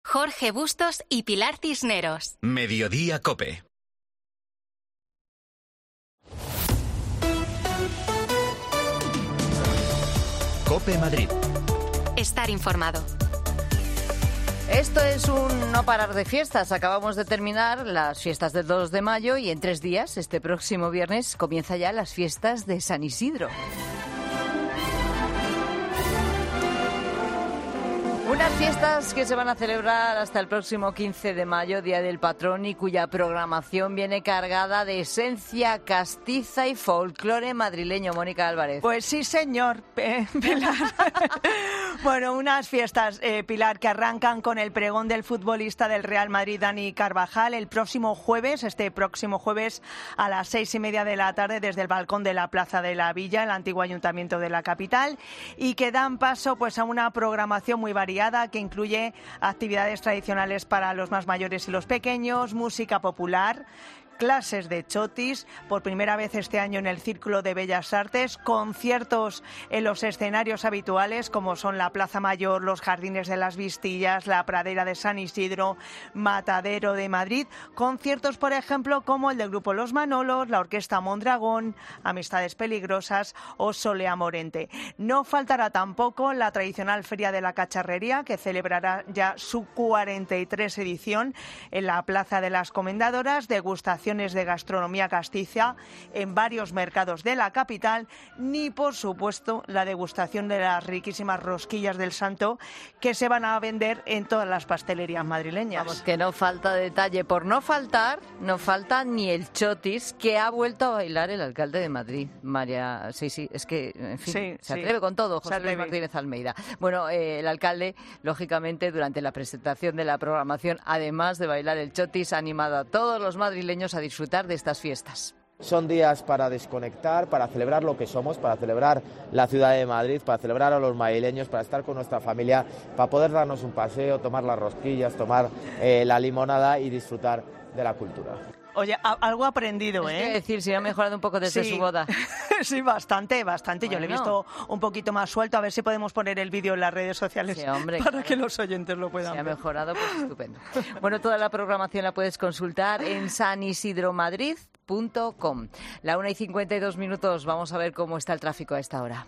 Jorge Bustos y Pilar Cisneros. Mediodía COPE. COPE Madrid. Estar informado. Esto es un no parar de fiestas. Acabamos de terminar las fiestas del 2 de mayo y en 3 días, este próximo viernes, comienza ya las fiestas de San Isidro. Unas fiestas que se van a celebrar hasta el próximo 15 de mayo, Día del Patrón, y cuya programación viene cargada de esencia castiza y folclore madrileño. Mónica Álvarez. Pues sí, señor, Pilar. Bueno, unas fiestas, Pilar, que arrancan con el pregón del futbolista del Real Madrid, Dani Carvajal, el próximo jueves, a las 6:30 de la tarde, desde el balcón de la Plaza de la Villa, el antiguo ayuntamiento de la capital, y que dan paso pues a una programación muy variada que incluye actividades tradicionales para los más mayores y los pequeños, música popular, clases de chotis, por primera vez este año en el Círculo de Bellas Artes, conciertos en los escenarios habituales como son la Plaza Mayor, los Jardines de las Vistillas, la Pradera de San Isidro, Matadero de Madrid, conciertos por ejemplo como el del grupo Los Manolos, la Orquesta Mondragón, Amistades Peligrosas o Solea Morente. No faltará tampoco la tradicional Feria de la Cacharrería, que celebrará ya su 43 edición en la Plaza de las Comendadoras, degustación de gastronomía castiza en varios mercados de la capital, ni por supuesto la degustación de las riquísimas rosquillas del Santo que se van a vender en todas las pastelerías madrileñas. Vamos, que no falta detalle. Por no faltar, no falta ni el chotis, que ha vuelto a bailar el alcalde de Madrid, María. Sí, es que, en fin, se atreve con todo, José Luis Martínez Almeida. Bueno, el alcalde, lógicamente, durante la presentación de la programación, además de bailar el chotis, ha animado a todos los madrileños a disfrutar de estas fiestas. Son días para desconectar, para celebrar lo que somos, para celebrar la ciudad de Madrid, para celebrar a los madrileños, para estar con nuestra familia, para poder darnos un paseo, tomar las rosquillas, tomar la limonada y disfrutar de la cultura. Oye, algo aprendido, ¿eh? Es decir, si ha mejorado un poco desde su boda. Sí, bastante. Bueno. Yo lo he visto un poquito más suelto. A ver si podemos poner el vídeo en las redes sociales para que los oyentes lo puedan ver. Si ha mejorado, pues estupendo. Bueno, toda la programación la puedes consultar en sanisidromadrid.com. La 1:52, vamos a ver cómo está el tráfico a esta hora.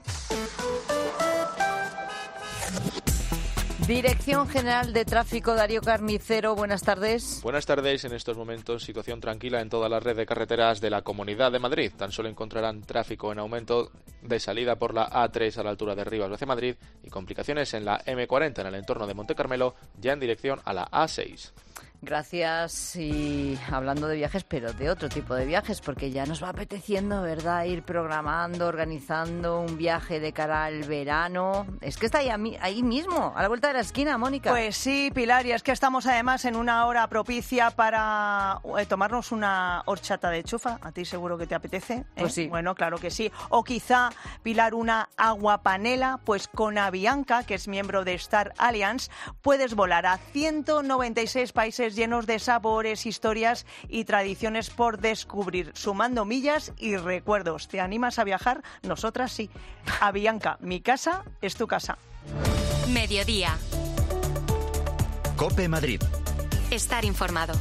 Dirección General de Tráfico, Darío Carnicero, buenas tardes. Buenas tardes. En estos momentos, situación tranquila en toda la red de carreteras de la Comunidad de Madrid. Tan solo encontrarán tráfico en aumento de salida por la A3 a la altura de Rivas hacia Madrid y complicaciones en la M40 en el entorno de Montecarmelo, ya en dirección a la A6. Gracias. Y hablando de viajes, pero de otro tipo de viajes, porque ya nos va apeteciendo, ¿verdad?, ir programando, organizando un viaje de cara al verano. Es que está ahí mismo, a la vuelta de la esquina, Mónica. Pues sí, Pilar, y es que estamos además en una hora propicia para tomarnos una horchata de chufa. A ti seguro que te apetece, ¿eh? Pues sí. Bueno, claro que sí. O quizá, Pilar, una aguapanela, pues con Avianca, que es miembro de Star Alliance, puedes volar a 196 países llenos de sabores, historias y tradiciones por descubrir, sumando millas y recuerdos. ¿Te animas a viajar? Nosotras sí. Avianca, mi casa es tu casa. Mediodía. COPE Madrid. Estar informado.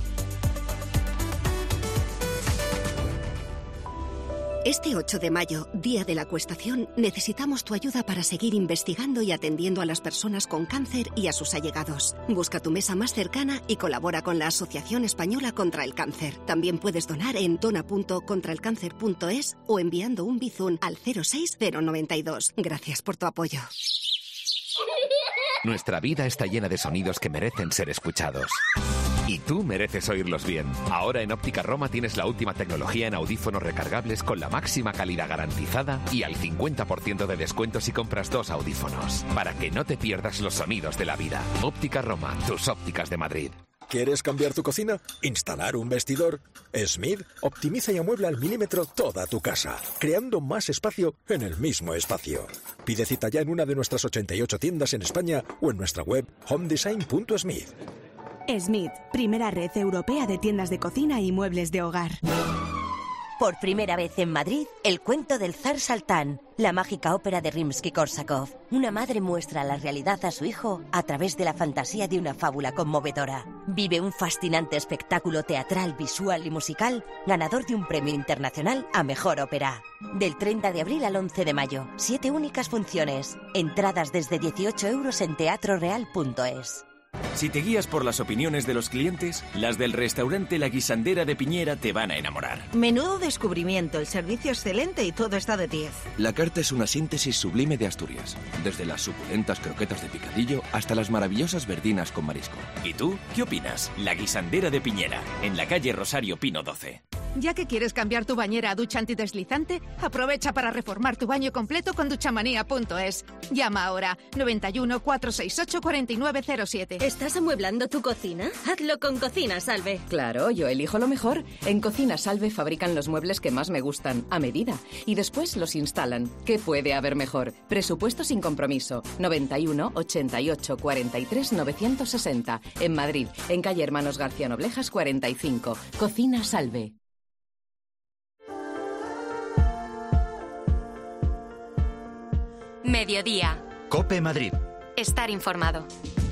Este 8 de mayo, Día de la Acuestación, necesitamos tu ayuda para seguir investigando y atendiendo a las personas con cáncer y a sus allegados. Busca tu mesa más cercana y colabora con la Asociación Española contra el Cáncer. También puedes donar en dona.contraelcáncer.es o enviando un bizun al 06092. Gracias por tu apoyo. Nuestra vida está llena de sonidos que merecen ser escuchados. Y tú mereces oírlos bien. Ahora en Óptica Roma tienes la última tecnología en audífonos recargables con la máxima calidad garantizada y al 50% de descuento si compras 2 audífonos. Para que no te pierdas los sonidos de la vida. Óptica Roma, tus ópticas de Madrid. ¿Quieres cambiar tu cocina? ¿Instalar un vestidor? Smith optimiza y amuebla al milímetro toda tu casa, creando más espacio en el mismo espacio. Pide cita ya en una de nuestras 88 tiendas en España o en nuestra web homedesign.smith. Smith, primera red europea de tiendas de cocina y muebles de hogar. Por primera vez en Madrid, El cuento del zar Saltán, la mágica ópera de Rimsky-Korsakov. Una madre muestra la realidad a su hijo a través de la fantasía de una fábula conmovedora. Vive un fascinante espectáculo teatral, visual y musical, ganador de un premio internacional a Mejor Ópera. Del 30 de abril al 11 de mayo, 7 únicas funciones. Entradas desde 18 € en teatroreal.es. Si te guías por las opiniones de los clientes, las del restaurante La Guisandera de Piñera te van a enamorar. Menudo descubrimiento, el servicio excelente y todo está de 10. La carta es una síntesis sublime de Asturias, desde las suculentas croquetas de picadillo hasta las maravillosas verdinas con marisco. ¿Y tú? ¿Qué opinas? La Guisandera de Piñera, en la calle Rosario Pino 12. Ya que quieres cambiar tu bañera a ducha antideslizante, aprovecha para reformar tu baño completo con duchamanía.es. Llama ahora 91 468 4907. ¿Estás amueblando tu cocina? Hazlo con Cocina Salve. Claro, yo elijo lo mejor. En Cocina Salve fabrican los muebles que más me gustan, a medida, y después los instalan. ¿Qué puede haber mejor? Presupuesto sin compromiso. 91 88 43 960. En Madrid, en calle Hermanos García Noblejas 45. Cocina Salve. Mediodía. COPE Madrid. Estar informado.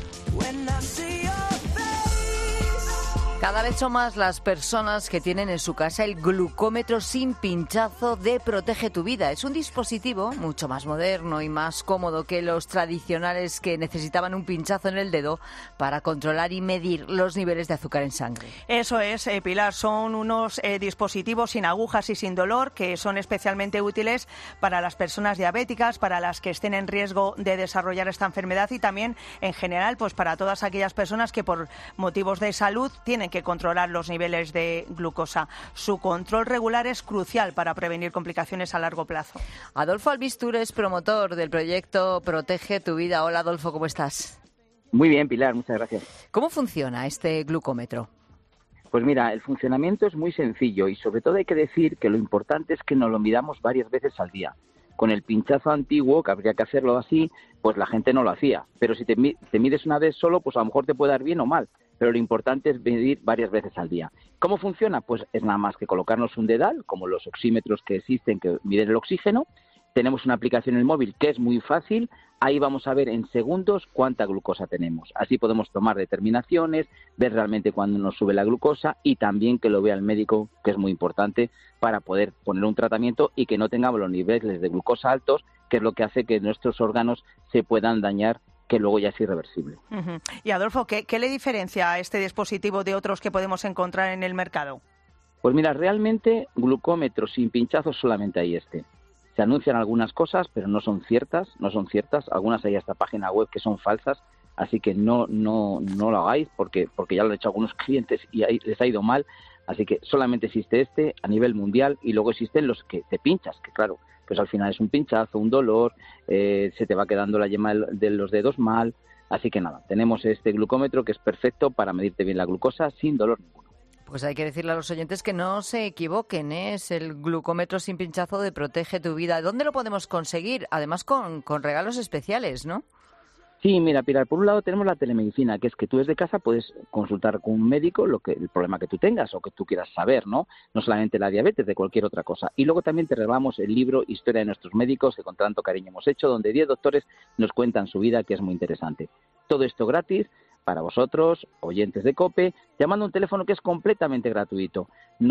Cada vez son más las personas que tienen en su casa el glucómetro sin pinchazo de Protege tu Vida. Es un dispositivo mucho más moderno y más cómodo que los tradicionales que necesitaban un pinchazo en el dedo para controlar y medir los niveles de azúcar en sangre. Eso es, Pilar. Son unos dispositivos sin agujas y sin dolor que son especialmente útiles para las personas diabéticas, para las que estén en riesgo de desarrollar esta enfermedad y también, en general, pues para todas aquellas personas que por motivos de salud tienen que controlar los niveles de glucosa. Su control regular es crucial para prevenir complicaciones a largo plazo. Adolfo Albistur es promotor del proyecto Protege tu Vida. Hola, Adolfo, ¿cómo estás? Muy bien, Pilar, muchas gracias. ¿Cómo funciona este glucómetro? Pues mira, el funcionamiento es muy sencillo y sobre todo hay que decir que lo importante es que nos lo midamos varias veces al día. Con el pinchazo antiguo, que habría que hacerlo así, pues la gente no lo hacía. Pero si te mides una vez solo, pues a lo mejor te puede dar bien o mal. Pero lo importante es medir varias veces al día. ¿Cómo funciona? Pues es nada más que colocarnos un dedal, como los oxímetros que existen que miden el oxígeno. Tenemos una aplicación en el móvil que es muy fácil. Ahí vamos a ver en segundos cuánta glucosa tenemos. Así podemos tomar determinaciones, ver realmente cuándo nos sube la glucosa y también que lo vea el médico, que es muy importante para poder poner un tratamiento y que no tengamos los niveles de glucosa altos, que es lo que hace que nuestros órganos se puedan dañar, que luego ya es irreversible. Y Adolfo, ¿qué le diferencia a este dispositivo de otros que podemos encontrar en el mercado? Pues mira, realmente glucómetros sin pinchazos solamente hay este. Se anuncian algunas cosas, pero no son ciertas. Algunas hay hasta página web que son falsas, así que no lo hagáis porque ya lo han hecho algunos clientes y ahí les ha ido mal. Así que solamente existe este a nivel mundial y luego existen los que te pinchas, que claro, pues al final es un pinchazo, un dolor, se te va quedando la yema de los dedos mal. Así que nada, tenemos este glucómetro que es perfecto para medirte bien la glucosa sin dolor ninguno. Pues hay que decirle a los oyentes que no se equivoquen, ¿eh? Es el glucómetro sin pinchazo de Protege tu Vida. ¿Dónde lo podemos conseguir? Además con regalos especiales, ¿no? Sí, mira, Pilar, por un lado tenemos la telemedicina, que es que tú desde casa puedes consultar con un médico el problema que tú tengas o que tú quieras saber, ¿no? No solamente la diabetes, de cualquier otra cosa. Y luego también te regalamos el libro Historia de nuestros médicos, que con tanto cariño hemos hecho, donde 10 doctores nos cuentan su vida, que es muy interesante. Todo esto gratis para vosotros, oyentes de COPE, llamando a un teléfono que es completamente gratuito,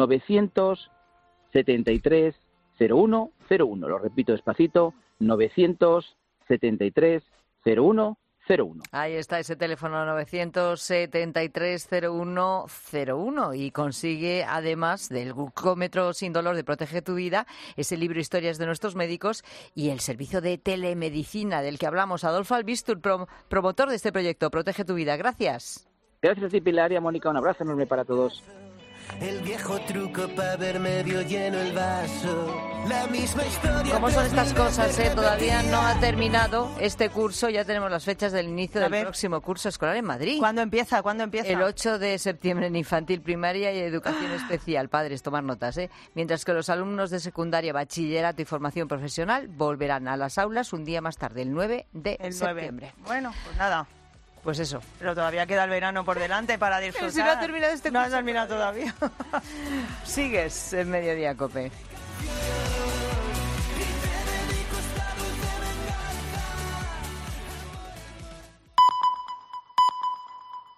973 0101. Lo repito despacito, 973 0101. Ahí está ese teléfono 973-0101 y consigue, además del glucómetro sin dolor de Protege tu Vida, ese libro Historias de nuestros médicos y el servicio de telemedicina del que hablamos. Adolfo Albistur, promotor de este proyecto Protege tu Vida. Gracias. Gracias a ti, Pilar, y a Mónica. Un abrazo enorme para todos. El viejo truco para ver medio lleno el vaso. La misma historia. ¿Cómo son estas cosas, Todavía no ha terminado este curso. Ya tenemos las fechas del inicio del próximo curso escolar en Madrid. ¿Cuándo empieza? El 8 de septiembre en infantil, primaria y educación especial. Padres, tomar notas, Mientras que los alumnos de secundaria, bachillerato y formación profesional volverán a las aulas un día más tarde, el 9 de septiembre. Bueno, pues nada. Pues eso. Pero todavía queda el verano por delante para disfrutar. Si no ha terminado este curso. No ha terminado todavía. Sigues en Mediodía, COPE.